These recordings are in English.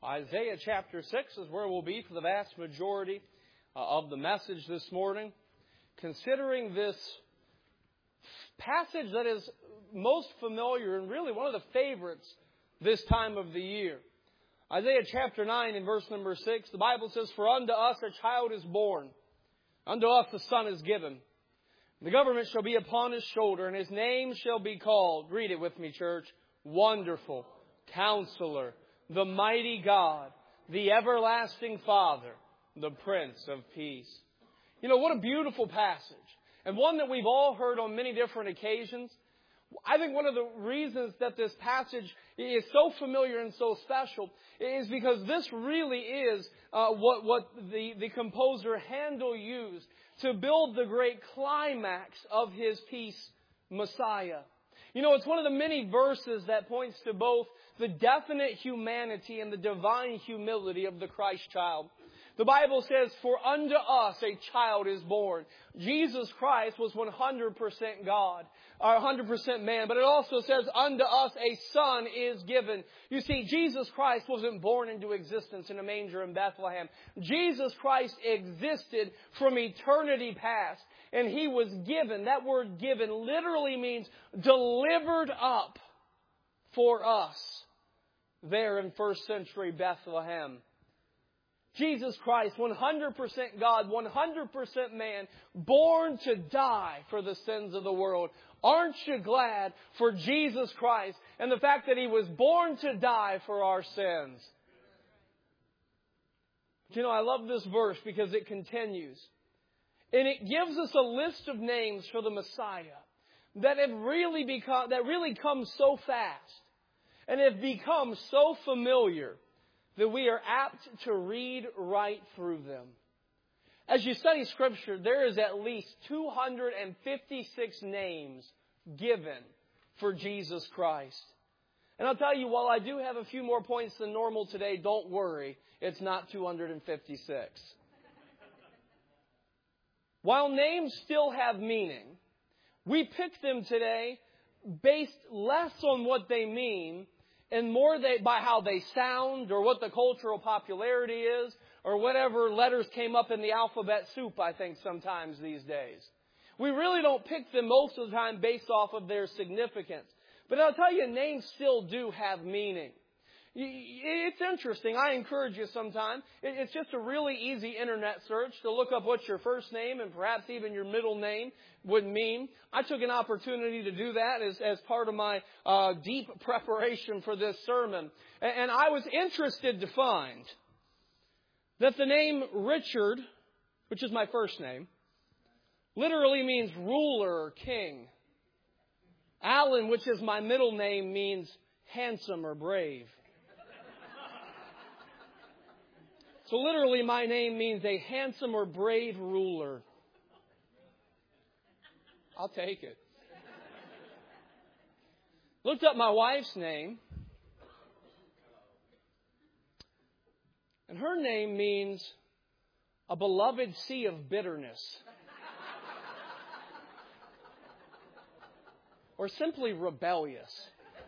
Isaiah chapter 6 is where we'll be for the vast majority of the message this morning. Considering this passage that is most familiar and really one of the favorites this time of the year. Isaiah chapter 9 and verse number 6, the Bible says, "For unto us a child is born, unto us a son is given. The government shall be upon his shoulder, and his name shall be called," read it with me, church, "Wonderful, Counselor, the Mighty God, the Everlasting Father, the Prince of Peace." You know, what a beautiful passage. And one that we've all heard on many different occasions. I think one of the reasons that this passage is so familiar and so special is because this really is what the composer Handel used to build the great climax of his piece, Messiah. You know, it's one of the many verses that points to both the definite humanity and the divine humility of the Christ child. The Bible says, "For unto us a child is born." Jesus Christ was 100% God, or 100% man. But it also says, "Unto us a son is given." You see, Jesus Christ wasn't born into existence in a manger in Bethlehem. Jesus Christ existed from eternity past. And He was given. That word given literally means delivered up for us there in first century Bethlehem. Jesus Christ, 100% God, 100% man, born to die for the sins of the world. Aren't you glad for Jesus Christ and the fact that He was born to die for our sins? But you know, I love this verse because it continues. And it gives us a list of names for the Messiah that have really come so fast and have become so familiar that we are apt to read right through them. As you study Scripture, there is at least 256 names given for Jesus Christ. And I'll tell you, while I do have a few more points than normal today, don't worry, it's not 256. While names still have meaning, we pick them today based less on what they mean and more by how they sound or what the cultural popularity is or whatever letters came up in the alphabet soup, I think, sometimes these days. We really don't pick them most of the time based off of their significance. But I'll tell you, names still do have meaning. It's interesting. I encourage you sometime. It's just a really easy internet search to look up what your first name and perhaps even your middle name would mean. I took an opportunity to do that as part of my deep preparation for this sermon. And I was interested to find that the name Richard, which is my first name, literally means ruler or king. Alan, which is my middle name, means handsome or brave. So literally my name means a handsome or brave ruler. I'll take it. Looked up my wife's name. And her name means a beloved sea of bitterness. Or simply rebellious.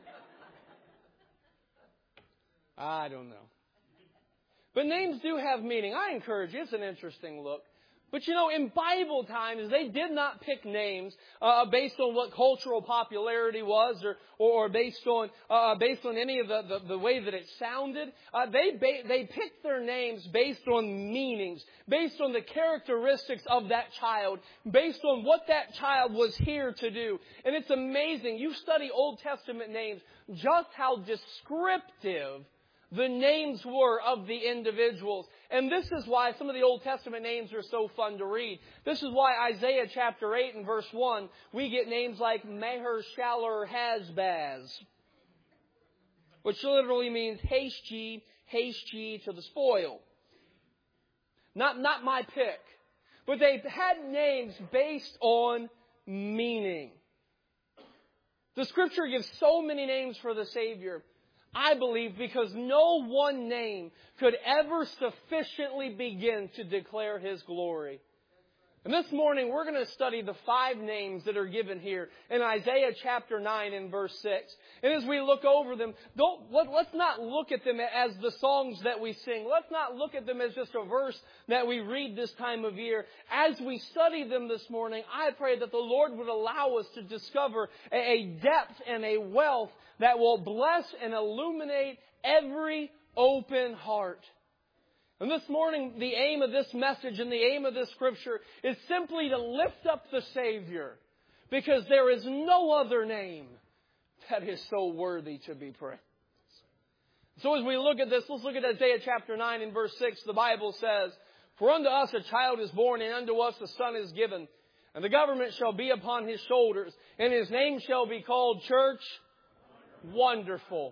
I don't know. But names do have meaning. I encourage you. It's an interesting look. But you know, in Bible times, they did not pick names based on what cultural popularity was or based on any of the way that it sounded. They picked their names based on meanings, based on the characteristics of that child, based on what that child was here to do. And it's amazing. You study Old Testament names, just how descriptive the names were of the individuals. And this is why some of the Old Testament names are so fun to read. This is why Isaiah chapter 8 and verse 1, we get names like Maher-Shalal-Hash-Baz, which literally means haste ye to the spoil. Not my pick. But they had names based on meaning. The Scripture gives so many names for the Savior, I believe, because no one name could ever sufficiently begin to declare His glory. And this morning we're going to study the 5 names that are given here in Isaiah chapter 9 and verse 6. And as we look over them, let's not look at them as the songs that we sing. Let's not look at them as just a verse that we read this time of year. As we study them this morning, I pray that the Lord would allow us to discover a depth and a wealth that will bless and illuminate every open heart. And this morning, the aim of this message and the aim of this scripture is simply to lift up the Savior, because there is no other name that is so worthy to be praised. So as we look at this, let's look at Isaiah chapter 9 and verse 6. The Bible says, "For unto us a child is born, and unto us a son is given, and the government shall be upon his shoulders, and his name shall be called," church, Wonderful.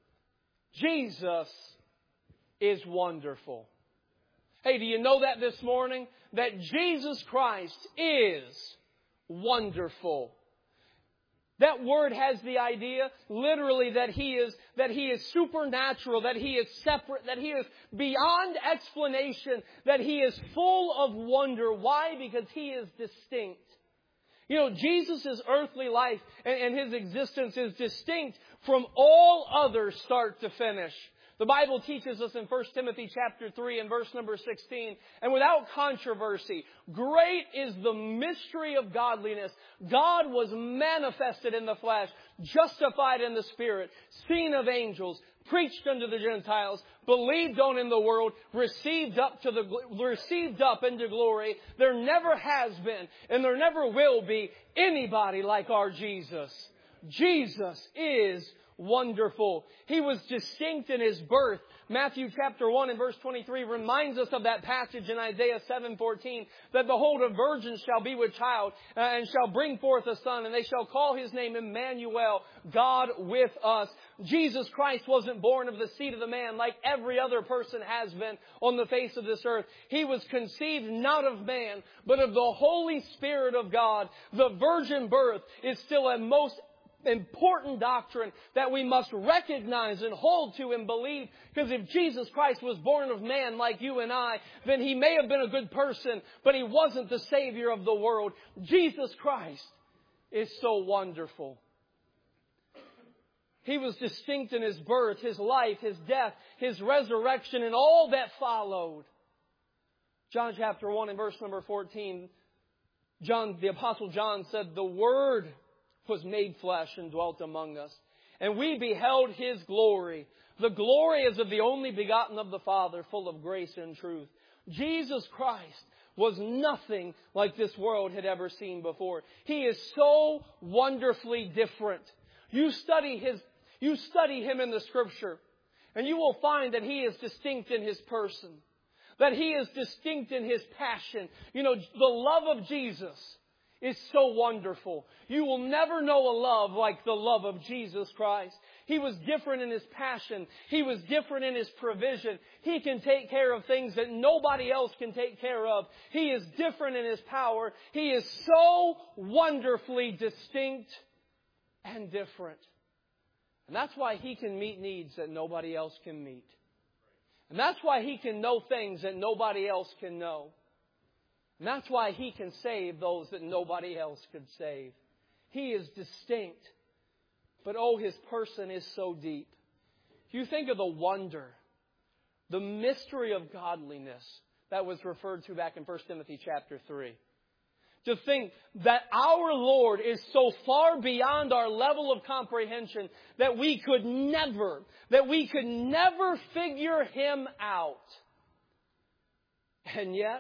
Jesus is wonderful. Hey, do you know that this morning? That Jesus Christ is wonderful. That word has the idea, literally, that He is supernatural, that He is separate, that He is beyond explanation, that He is full of wonder. Why? Because He is distinct. You know, Jesus' earthly life and His existence is distinct from all others start to finish. The Bible teaches us in 1 Timothy chapter 3 and verse number 16, "And without controversy, great is the mystery of godliness. God was manifested in the flesh, justified in the Spirit, seen of angels, preached unto the Gentiles, believed on in the world, received up into glory. There never has been, and there never will be, anybody like our Jesus." Jesus is wonderful. He was distinct in His birth. Matthew chapter 1 and verse 23 reminds us of that passage in Isaiah 7:14, that behold, a virgin shall be with child and shall bring forth a son, and they shall call His name Emmanuel, God with us. Jesus Christ wasn't born of the seed of the man like every other person has been on the face of this earth. He was conceived not of man, but of the Holy Spirit of God. The virgin birth is still a most important doctrine that we must recognize and hold to and believe. Because if Jesus Christ was born of man like you and I, then He may have been a good person, but He wasn't the Savior of the world. Jesus Christ is so wonderful. He was distinct in His birth, His life, His death, His resurrection, and all that followed. John chapter 1 and verse number 14, the Apostle John said, "The Word was made flesh and dwelt among us. And we beheld His glory. The glory is of the only begotten of the Father, full of grace and truth." Jesus Christ was nothing like this world had ever seen before. He is so wonderfully different. You study Him in the Scripture, and you will find that He is distinct in His person, that He is distinct in His passion. You know, the love of Jesus is so wonderful. You will never know a love like the love of Jesus Christ. He was different in His passion. He was different in His provision. He can take care of things that nobody else can take care of. He is different in His power. He is so wonderfully distinct and different. And that's why He can meet needs that nobody else can meet. And that's why He can know things that nobody else can know. And that's why He can save those that nobody else could save. He is distinct. But oh, His person is so deep. You think of the wonder, the mystery of godliness that was referred to back in 1 Timothy chapter 3. To think that our Lord is so far beyond our level of comprehension that we could never figure Him out. And yet,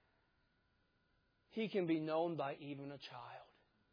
He can be known by even a child.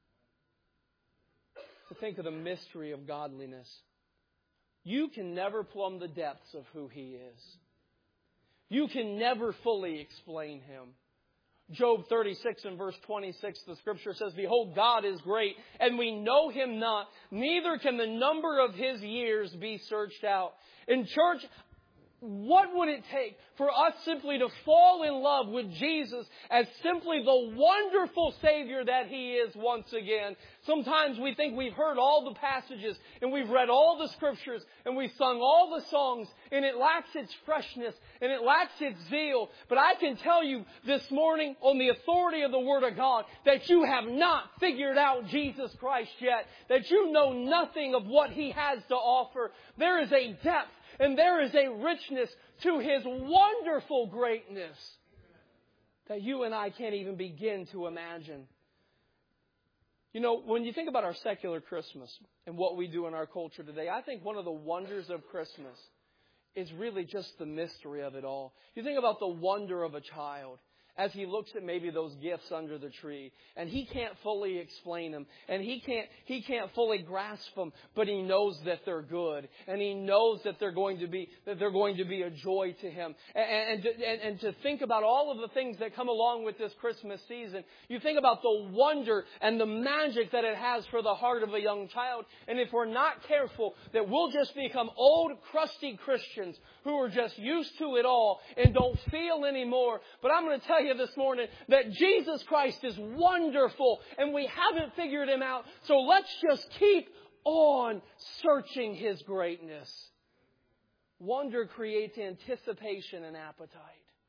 To think of the mystery of godliness. You can never plumb the depths of who He is. You can never fully explain Him. Job 36 and verse 26, the Scripture says, "Behold, God is great, and we know Him not, neither can the number of His years be searched out." In church, what would it take for us simply to fall in love with Jesus as simply the wonderful Savior that He is once again? Sometimes we think we've heard all the passages and we've read all the Scriptures and we've sung all the songs and it lacks its freshness and it lacks its zeal. But I can tell you this morning on the authority of the Word of God that you have not figured out Jesus Christ yet. That you know nothing of what He has to offer. There is a depth and there is a richness to His wonderful greatness that you and I can't even begin to imagine. You know, when you think about our secular Christmas and what we do in our culture today, I think one of the wonders of Christmas is really just the mystery of it all. You think about the wonder of a child as he looks at maybe those gifts under the tree, and he can't fully explain them, and he can't fully grasp them, but he knows that they're good, and he knows that they're going to be a joy to him. And to think about all of the things that come along with this Christmas season, you think about the wonder and the magic that it has for the heart of a young child, and if we're not careful, that we'll just become old, crusty Christians who are just used to it all and don't feel anymore. But I'm going to tell you this morning that Jesus Christ is wonderful and we haven't figured Him out. So let's just keep on searching His greatness. Wonder creates anticipation and appetite.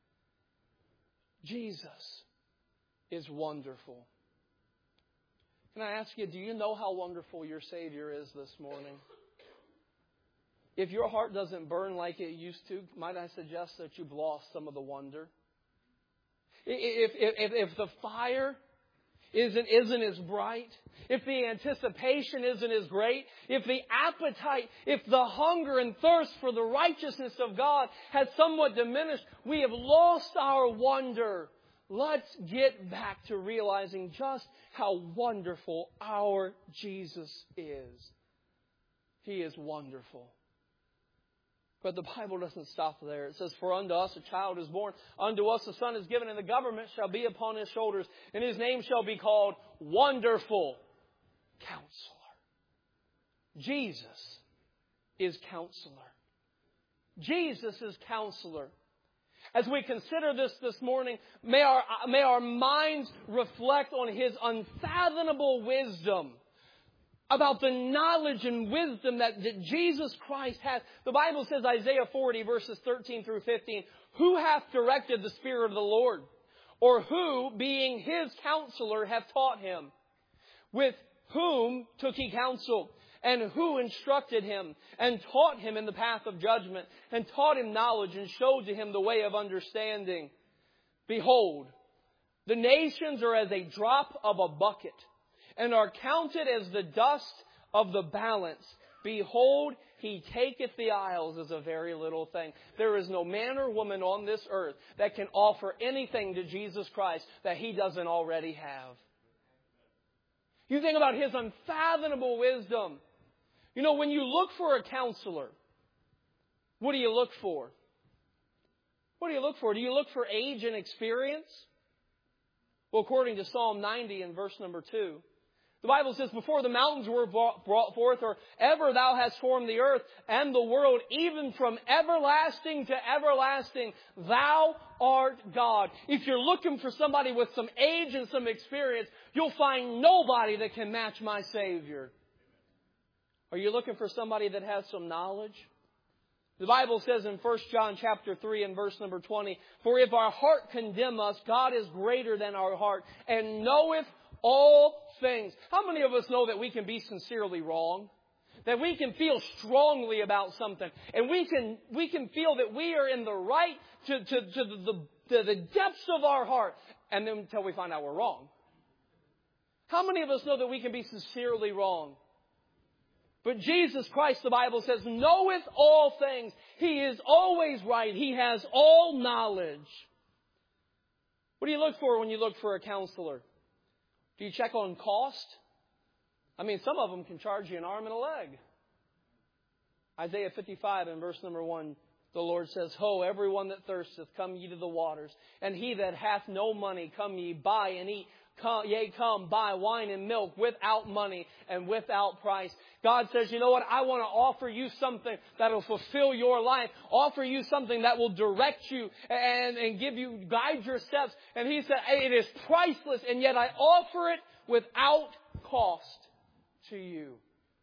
Jesus is wonderful. Can I ask you, do you know how wonderful your Savior is this morning? If your heart doesn't burn like it used to, might I suggest that you've lost some of the wonder? If the fire isn't as bright, if the anticipation isn't as great, if the appetite, if the hunger and thirst for the righteousness of God has somewhat diminished, we have lost our wonder. Let's get back to realizing just how wonderful our Jesus is. He is wonderful. But the Bible doesn't stop there. It says, "For unto us a child is born, unto us a son is given, and the government shall be upon His shoulders, and His name shall be called Wonderful Counselor." Jesus is Counselor. Jesus is Counselor. As we consider this morning, may our minds reflect on His unfathomable wisdom, about the knowledge and wisdom that Jesus Christ has. The Bible says, Isaiah 40, verses 13 through 15, "Who hath directed the Spirit of the Lord? Or who, being His counselor, hath taught Him? With whom took He counsel? And who instructed Him? And taught Him in the path of judgment? And taught Him knowledge? And showed to Him the way of understanding? Behold, the nations are as a drop of a bucket, and are counted as the dust of the balance. Behold, He taketh the isles as a very little thing." There is no man or woman on this earth that can offer anything to Jesus Christ that He doesn't already have. You think about His unfathomable wisdom. You know, when you look for a counselor, what do you look for? What do you look for? Do you look for age and experience? Well, according to Psalm 90 and verse number 2, the Bible says, "Before the mountains were brought forth, or ever Thou hast formed the earth and the world, even from everlasting to everlasting, Thou art God." If you're looking for somebody with some age and some experience, you'll find nobody that can match my Savior. Are you looking for somebody that has some knowledge? The Bible says in 1 John chapter 3 and verse number 20, "For if our heart condemn us, God is greater than our heart, and knoweth all things." How many of us know that we can be sincerely wrong? That we can feel strongly about something. And we can feel that we are in the right to the depths of our heart. And then until we find out we're wrong. How many of us know that we can be sincerely wrong? But Jesus Christ, the Bible says, knoweth all things. He is always right. He has all knowledge. What do you look for when you look for a counselor? Do you check on cost? I mean, some of them can charge you an arm and a leg. Isaiah 55 and verse number 1, the Lord says, "Ho, everyone that thirsteth, come ye to the waters. And he that hath no money, come ye, buy and eat. come, buy wine and milk without money and without price. God says, you know what? I want to offer you something that will fulfill your life. Offer you something that will direct you and guide your steps. And He said, hey, it is priceless, and yet I offer it without cost to you.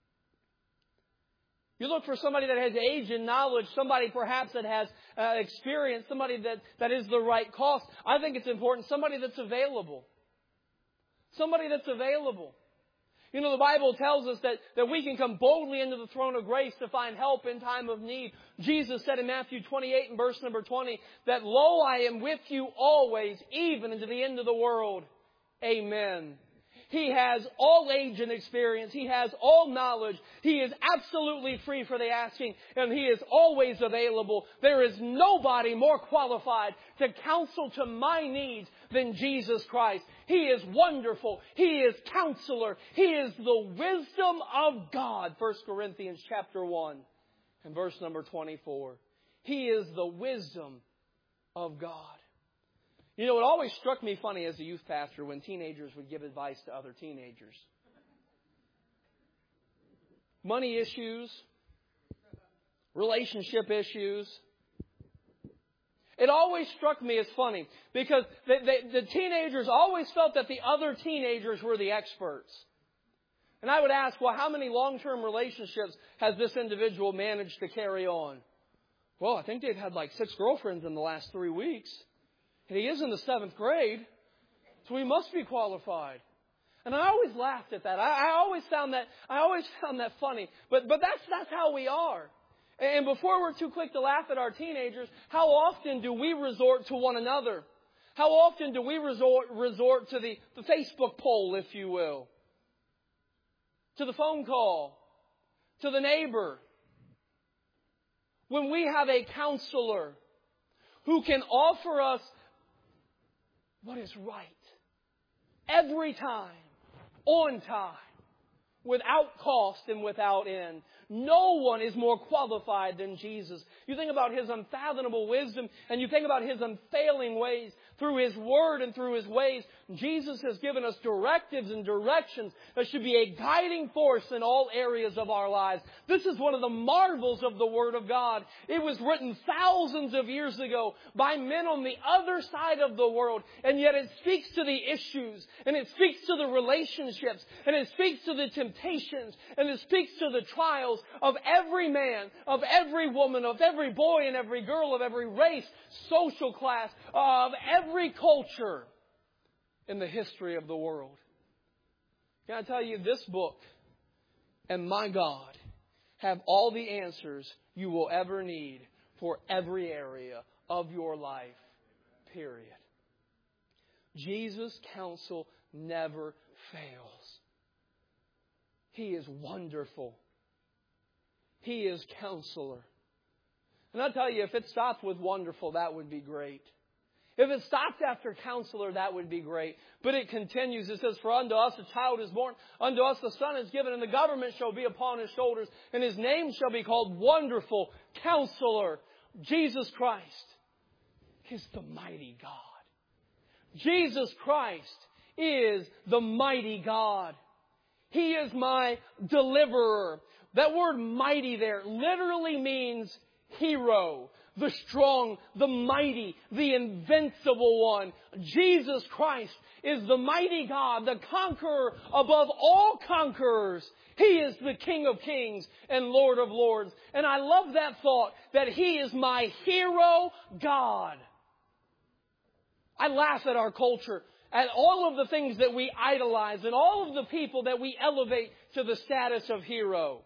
You look for somebody that has age and knowledge, somebody perhaps that has experience, somebody that is the right cost. I think it's important, somebody that's available. Somebody that's available. You know, the Bible tells us that we can come boldly into the throne of grace to find help in time of need. Jesus said in Matthew 28 and verse number 20, that, lo, I am with you always, even unto the end of the world. Amen. He has all age and experience. He has all knowledge. He is absolutely free for the asking, and He is always available. There is nobody more qualified to counsel to my needs than Jesus Christ. He is wonderful. He is Counselor. He is the wisdom of God. 1 Corinthians chapter 1 and verse number 24. He is the wisdom of God. You know, it always struck me funny as a youth pastor when teenagers would give advice to other teenagers. Money issues, relationship issues. It always struck me as funny because the teenagers always felt that the other teenagers were the experts. And I would ask, well, how many long-term relationships has this individual managed to carry on? Well, I think they've had like 6 girlfriends in the last 3 weeks. And he is in the 7th grade, so he must be qualified. And I always laughed at that. I always found that funny. But that's how we are. And before we're too quick to laugh at our teenagers, how often do we resort to one another? How often do we resort to the Facebook poll, if you will? To the phone call? To the neighbor? When we have a counselor who can offer us what is right, every time, on time, without cost and without end. No one is more qualified than Jesus. You think about His unfathomable wisdom, and you think about His unfailing ways. Through His Word and through His ways, Jesus has given us directives and directions that should be a guiding force in all areas of our lives. This is one of the marvels of the Word of God. It was written thousands of years ago by men on the other side of the world, and yet it speaks to the issues, and it speaks to the relationships, and it speaks to the temptations, and it speaks to the trials of every man, of every woman, of every boy and every girl, of every race, social class, of every culture in the history of the world. Can I tell you, this book and my God have all the answers you will ever need for every area of your life, period. Jesus' counsel never fails. He is wonderful. He is Counselor. And I'll tell you, if it stopped with wonderful, that would be great. If it stopped after Counselor, that would be great. But it continues. It says, for unto us a child is born, unto us the Son is given, and the government shall be upon His shoulders, and His name shall be called Wonderful, Counselor. Jesus Christ is the mighty God. Jesus Christ is the mighty God. He is my deliverer. That word mighty there literally means hero, the strong, the mighty, the invincible one. Jesus Christ is the mighty God, the conqueror above all conquerors. He is the King of kings and Lord of lords. And I love that thought, that He is my hero God. I laugh at our culture, at all of the things that we idolize and all of the people that we elevate to the status of hero.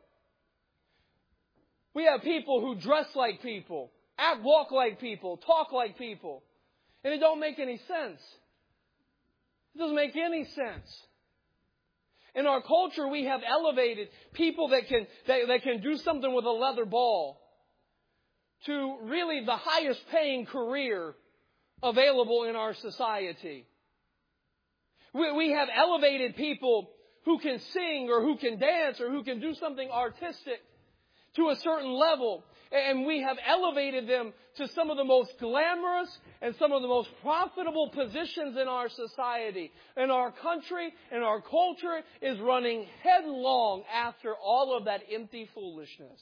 We have people who dress like people, walk like people, talk like people. And it don't make any sense. It doesn't make any sense. In our culture, we have elevated people that can do something with a leather ball to really the highest paying career available in our society. We have elevated people who can sing or who can dance or who can do something artistic to a certain level. And we have elevated them to some of the most glamorous and some of the most profitable positions in our society. And our country and our culture is running headlong after all of that empty foolishness.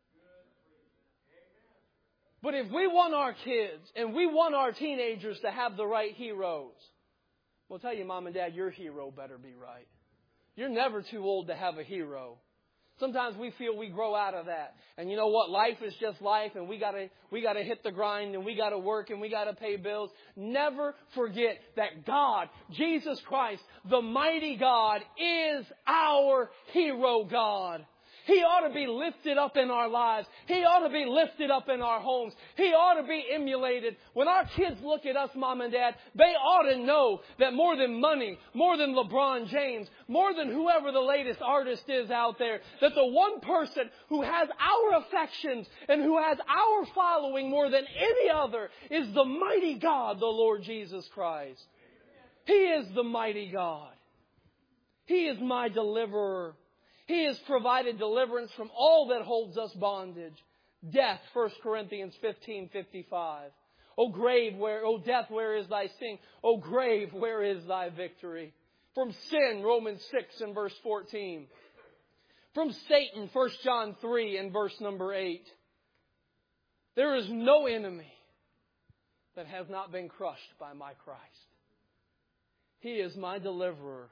But if we want our kids and we want our teenagers to have the right heroes, we'll tell you, Mom and Dad, your hero better be right. You're never too old to have a hero. Sometimes we feel we grow out of that. And you know what? Life is just life, and we gotta hit the grind, and we gotta work, and we gotta pay bills. Never forget that God, Jesus Christ, the mighty God, is our hero God. He ought to be lifted up in our lives. He ought to be lifted up in our homes. He ought to be emulated. When our kids look at us, Mom and Dad, they ought to know that more than money, more than LeBron James, more than whoever the latest artist is out there, that the one person who has our affections and who has our following more than any other is the mighty God, the Lord Jesus Christ. He is the mighty God. He is my deliverer. He has provided deliverance from all that holds us bondage. Death, 1 Corinthians 15:55. O grave, O death, where is thy sting? O grave, where is thy victory? From sin, Romans 6 and verse 14. From Satan, 1 John 3 and verse number 8. There is no enemy that has not been crushed by my Christ. He is my deliverer.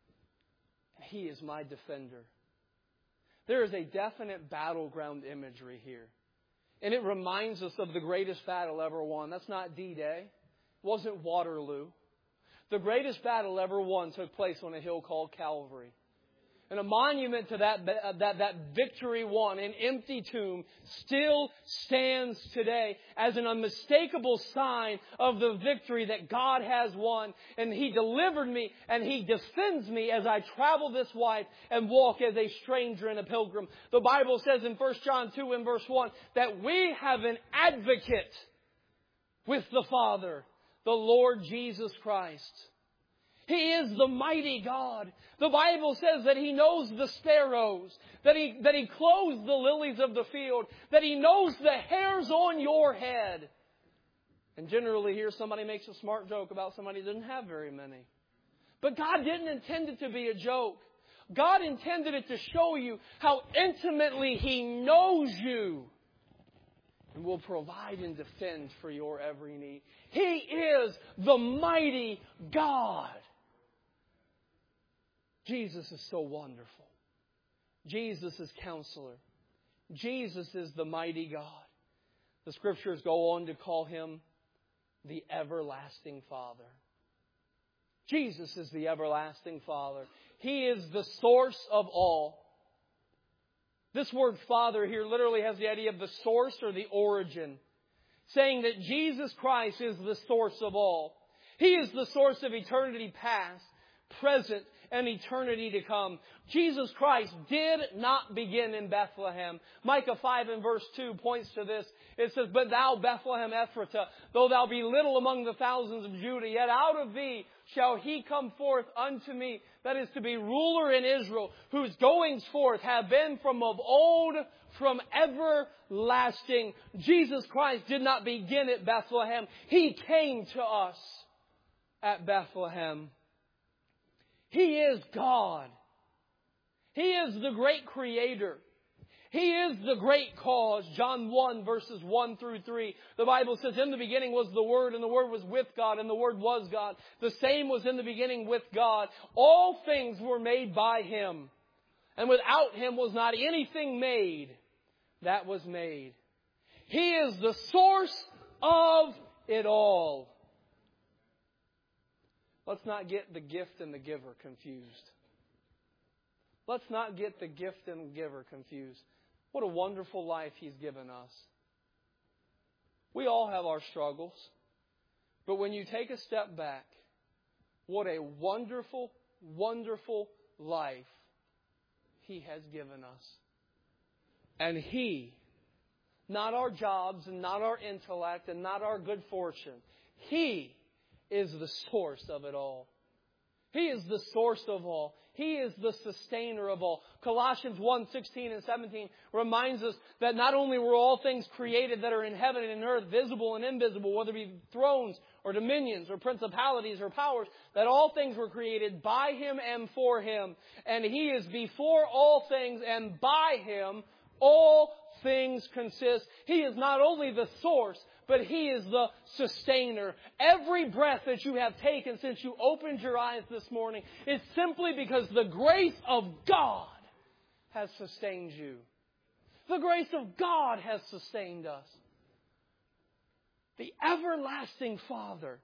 He is my defender. There is a definite battleground imagery here. And it reminds us of the greatest battle ever won. That's not D-Day. It wasn't Waterloo. The greatest battle ever won took place on a hill called Calvary. And a monument to that victory won, an empty tomb, still stands today as an unmistakable sign of the victory that God has won. And He delivered me and He defends me as I travel this life and walk as a stranger and a pilgrim. The Bible says in 1 John 2 and verse 1 that we have an advocate with the Father, the Lord Jesus Christ. He is the mighty God. The Bible says that He knows the sparrows, that He clothes the lilies of the field, that He knows the hairs on your head. And generally here somebody makes a smart joke about somebody who doesn't have very many. But God didn't intend it to be a joke. God intended it to show you how intimately He knows you and will provide and defend for your every need. He is the mighty God. Jesus is so wonderful. Jesus is Counselor. Jesus is the mighty God. The Scriptures go on to call Him the Everlasting Father. Jesus is the Everlasting Father. He is the source of all. This word Father here literally has the idea of the source or the origin, saying that Jesus Christ is the source of all. He is the source of eternity past, present, and eternity to come. Jesus Christ did not begin in Bethlehem. Micah 5 and verse 2 points to this. It says, "But thou, Bethlehem Ephratah, though thou be little among the thousands of Judah, yet out of thee shall He come forth unto me, that is to be ruler in Israel, whose goings forth have been from of old, from everlasting." Jesus Christ did not begin at Bethlehem. He came to us at Bethlehem. He is God. He is the great Creator. He is the great cause. John 1 verses 1 through 3. The Bible says, "In the beginning was the Word, and the Word was with God, and the Word was God. The same was in the beginning with God. All things were made by Him, and without Him was not anything made that was made." He is the source of it all. Let's not get the gift and the giver confused. Let's not get the gift and the giver confused. What a wonderful life He's given us. We all have our struggles. But when you take a step back, what a wonderful, wonderful life He has given us. And He, not our jobs and not our intellect and not our good fortune, He is the source of it all. He is the source of all. He is the sustainer of all. Colossians 1:16 and 17 reminds us that not only were all things created that are in heaven and in earth, visible and invisible, whether it be thrones or dominions or principalities or powers, that all things were created by Him and for Him. And He is before all things, and by Him all things consist. He is not only the source, but He is the sustainer. Every breath that you have taken since you opened your eyes this morning is simply because the grace of God has sustained you. The grace of God has sustained us. The everlasting Father.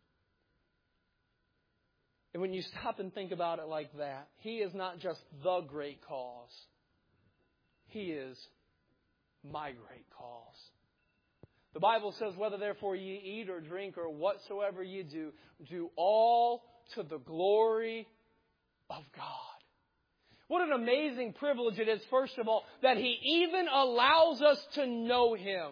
And when you stop and think about it like that, He is not just the great cause. He is my great cause. The Bible says, whether therefore ye eat or drink or whatsoever ye do, do all to the glory of God. What an amazing privilege it is, first of all, that He even allows us to know Him.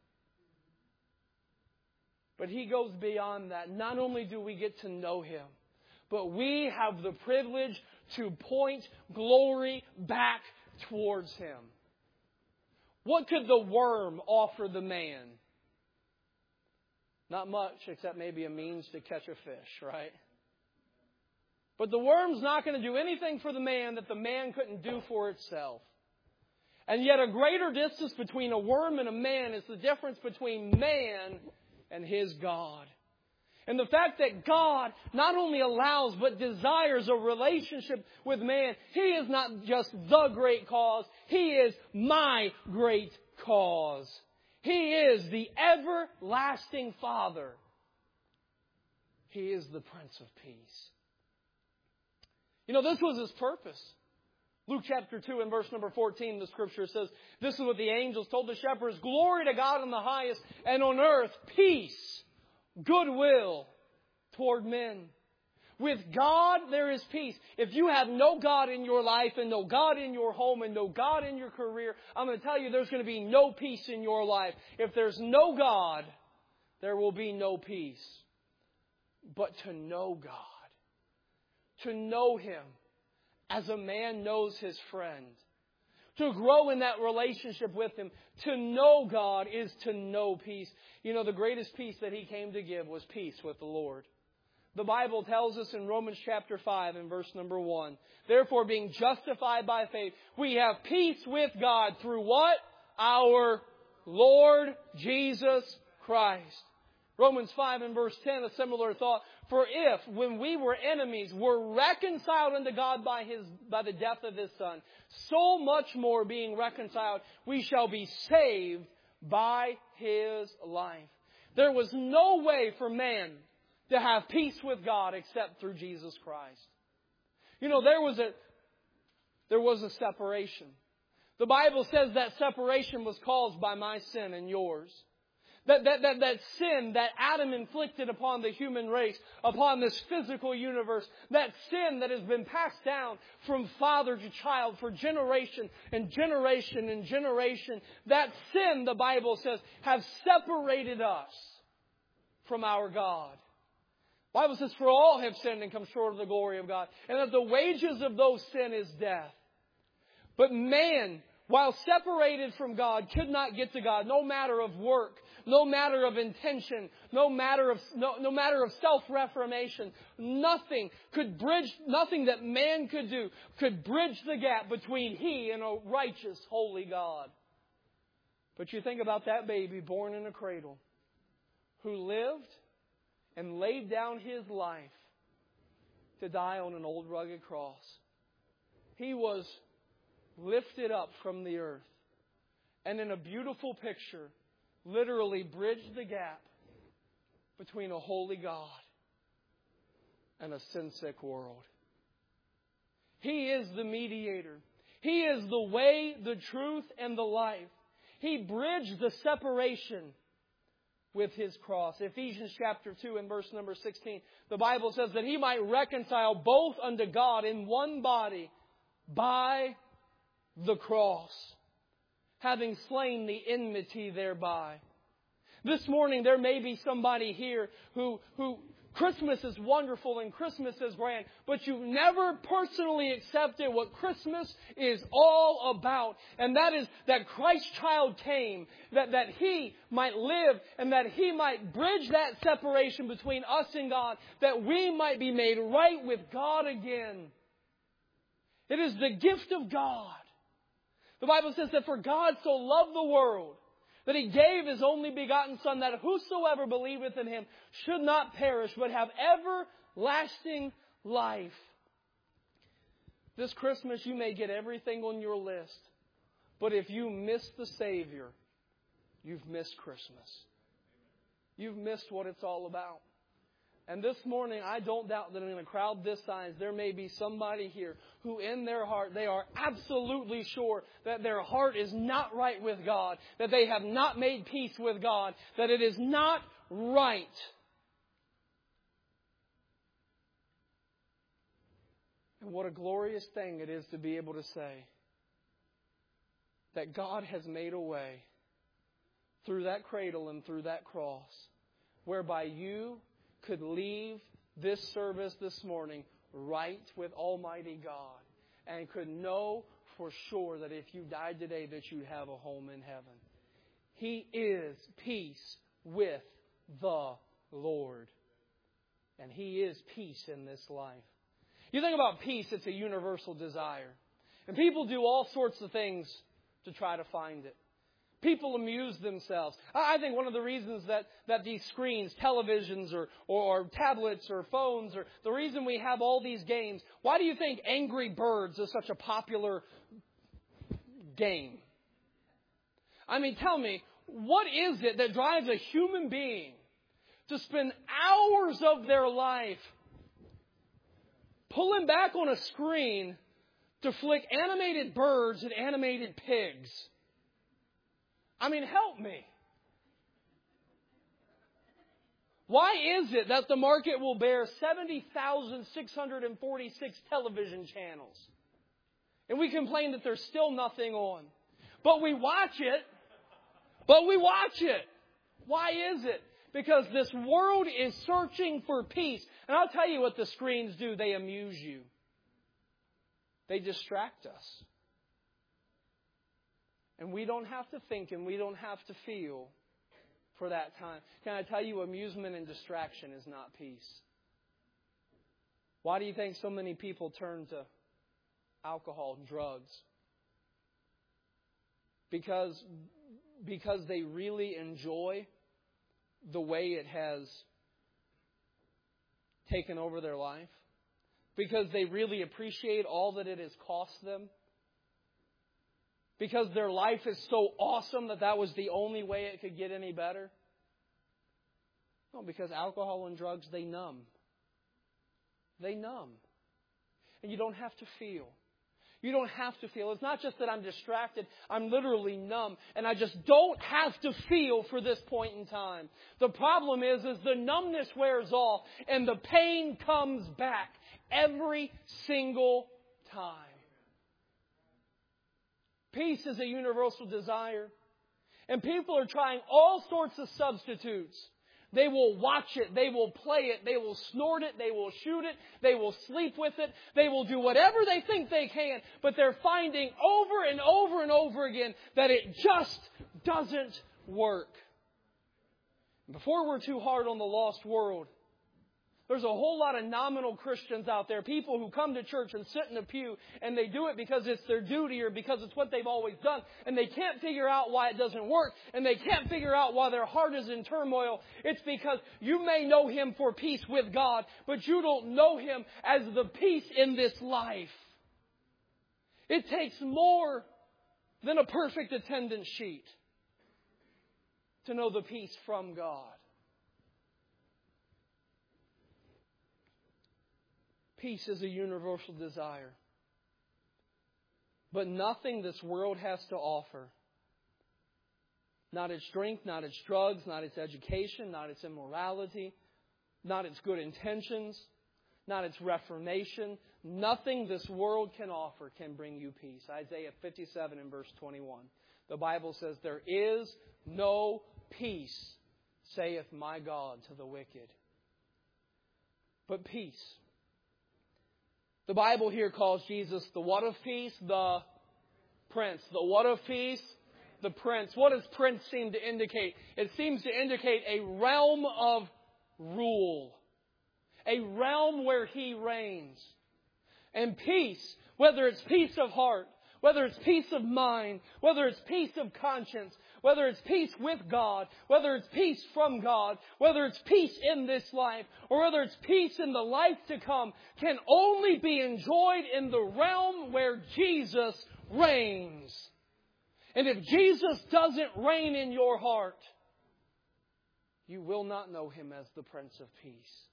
But He goes beyond that. Not only do we get to know Him, but we have the privilege to point glory back towards Him. What could the worm offer the man? Not much, except maybe a means to catch a fish, right? But the worm's not going to do anything for the man that the man couldn't do for itself. And yet a greater distance between a worm and a man is the difference between man and his God. And the fact that God not only allows but desires a relationship with man, He is not just the great cause. He is my great cause. He is the everlasting Father. He is the Prince of Peace. You know, this was His purpose. Luke chapter 2 and verse number 14, the Scripture says, this is what the angels told the shepherds, glory to God in the highest, and on earth peace, goodwill toward men. With God, there is peace. If you have no God in your life and no God in your home and no God in your career, I'm going to tell you there's going to be no peace in your life. If there's no God, there will be no peace. But to know God, to know Him as a man knows his friend, to grow in that relationship with Him, to know God is to know peace. You know, the greatest peace that He came to give was peace with the Lord. The Bible tells us in Romans chapter 5 and verse number 1, therefore being justified by faith, we have peace with God through what? Our Lord Jesus Christ. Romans 5 and verse 10, a similar thought. For if, when we were enemies, were reconciled unto God by the death of His Son, so much more being reconciled, we shall be saved by His life. There was no way for man to have peace with God except through Jesus Christ. You know, there was a separation. The Bible says that separation was caused by my sin and yours. That sin that Adam inflicted upon the human race, upon this physical universe, that sin that has been passed down from father to child for generation and generation and generation, that sin, the Bible says, has separated us from our God. The Bible says, for all have sinned and come short of the glory of God, and that the wages of those sin is death. But man, while separated from God, could not get to God. No matter of work, no matter of intention, no matter of self-reformation. Nothing that man could do could bridge the gap between he and a righteous, holy God. But you think about that baby born in a cradle who lived and laid down his life to die on an old rugged cross. He was lifted up from the earth, and in a beautiful picture, literally bridged the gap between a holy God and a sin-sick world. He is the mediator. He is the way, the truth, and the life. He bridged the separation with His cross. Ephesians chapter 2 and verse number 16, the Bible says that He might reconcile both unto God in one body by the cross, having slain the enmity thereby. This morning there may be somebody here who Christmas is wonderful and Christmas is grand, but you've never personally accepted what Christmas is all about. And that is that Christ's child came, that He might live and that He might bridge that separation between us and God, that we might be made right with God again. It is the gift of God. The Bible says that for God so loved the world, that He gave His only begotten Son, that whosoever believeth in Him should not perish, but have everlasting life. This Christmas you may get everything on your list, but if you miss the Savior, you've missed Christmas. You've missed what it's all about. And this morning, I don't doubt that in a crowd this size, there may be somebody here who in their heart, they are absolutely sure that their heart is not right with God, that they have not made peace with God, that it is not right. And what a glorious thing it is to be able to say that God has made a way through that cradle and through that cross, whereby you could leave this service this morning right with Almighty God and could know for sure that if you died today that you have a home in heaven. He is peace with the Lord. And He is peace in this life. You think about peace, it's a universal desire. And people do all sorts of things to try to find it. People amuse themselves. I think one of the reasons that these screens, televisions or tablets or phones, or the reason we have all these games, why do you think Angry Birds is such a popular game? I mean, tell me, what is it that drives a human being to spend hours of their life pulling back on a screen to flick animated birds and animated pigs? I mean, help me. Why is it that the market will bear 70,646 television channels? And we complain that there's still nothing on. But we watch it. Why is it? Because this world is searching for peace. And I'll tell you what the screens do. They amuse you. They distract us. And we don't have to think and we don't have to feel for that time. Can I tell you, amusement and distraction is not peace. Why do you think so many people turn to alcohol and drugs? Because they really enjoy the way it has taken over their life. Because they really appreciate all that it has cost them. Because their life is so awesome that was the only way it could get any better? No, because alcohol and drugs, they numb. They numb. And you don't have to feel. You don't have to feel. It's not just that I'm distracted. I'm literally numb. And I just don't have to feel for this point in time. The problem is the numbness wears off and the pain comes back every single time. Peace is a universal desire. And people are trying all sorts of substitutes. They will watch it. They will play it. They will snort it. They will shoot it. They will sleep with it. They will do whatever they think they can. But they're finding over and over and over again that it just doesn't work. Before we're too hard on the lost world, there's a whole lot of nominal Christians out there, people who come to church and sit in a pew, and they do it because it's their duty or because it's what they've always done, and they can't figure out why it doesn't work, and they can't figure out why their heart is in turmoil. It's because you may know Him for peace with God, but you don't know Him as the peace in this life. It takes more than a perfect attendance sheet to know the peace from God. Peace is a universal desire. But nothing this world has to offer, not its drink, not its drugs, not its education, not its immorality, not its good intentions, not its reformation, nothing this world can offer can bring you peace. Isaiah 57 and verse 21. The Bible says, "There is no peace, saith my God, to the wicked." but peace. The Bible here calls Jesus the what of peace? The Prince. The what of peace? The Prince. What does Prince seem to indicate? It seems to indicate a realm of rule. A realm where He reigns. And peace, whether it's peace of heart, whether it's peace of mind, whether it's peace of conscience, whether it's peace with God, whether it's peace from God, whether it's peace in this life, or whether it's peace in the life to come, can only be enjoyed in the realm where Jesus reigns. And if Jesus doesn't reign in your heart, you will not know Him as the Prince of Peace.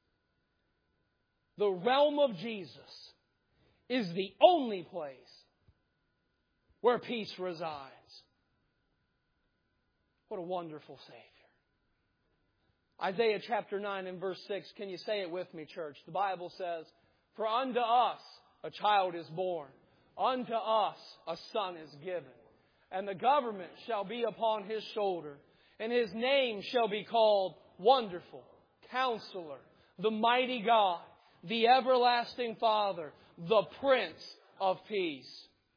The realm of Jesus is the only place where peace resides. What a wonderful Savior. Isaiah chapter 9 and verse 6. Can you say it with me, church? The Bible says, "For unto us a child is born, unto us a son is given, and the government shall be upon His shoulder, and His name shall be called Wonderful, Counselor, the Mighty God, the Everlasting Father, the Prince of Peace."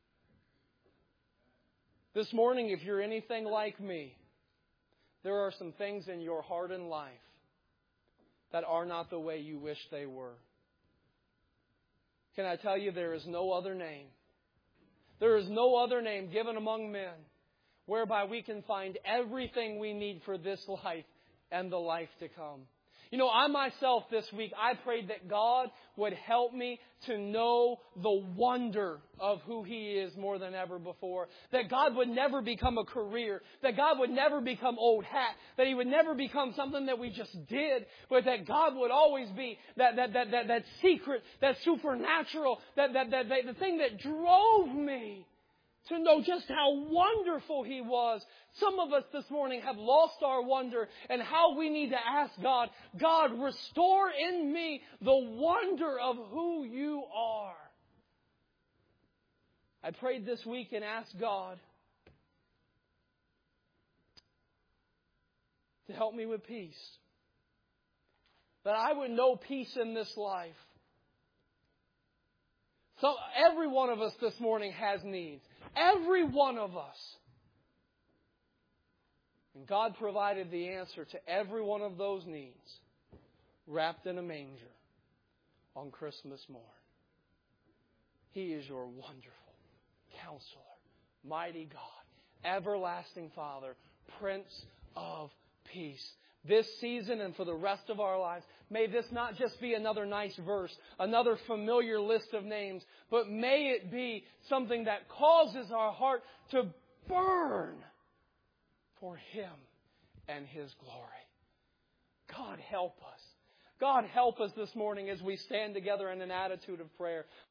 This morning, if you're anything like me, there are some things in your heart and life that are not the way you wish they were. Can I tell you, there is no other name. There is no other name given among men whereby we can find everything we need for this life and the life to come. You know, I myself this week, I prayed that God would help me to know the wonder of who He is more than ever before. That God would never become a career. That God would never become old hat. That He would never become something that we just did. But that God would always be that secret, that supernatural, the thing that drove me to know just how wonderful He was. Some of us this morning have lost our wonder, and how we need to ask God, God, restore in me the wonder of who You are. I prayed this week and asked God to help me with peace. That I would know peace in this life. So every one of us this morning has needs. Every one of us. And God provided the answer to every one of those needs wrapped in a manger on Christmas morn. He is your wonderful Counselor, Mighty God, Everlasting Father, Prince of Peace. This season and for the rest of our lives, may this not just be another nice verse, another familiar list of names, but may it be something that causes our heart to burn for Him and His glory. God help us. God help us this morning as we stand together in an attitude of prayer.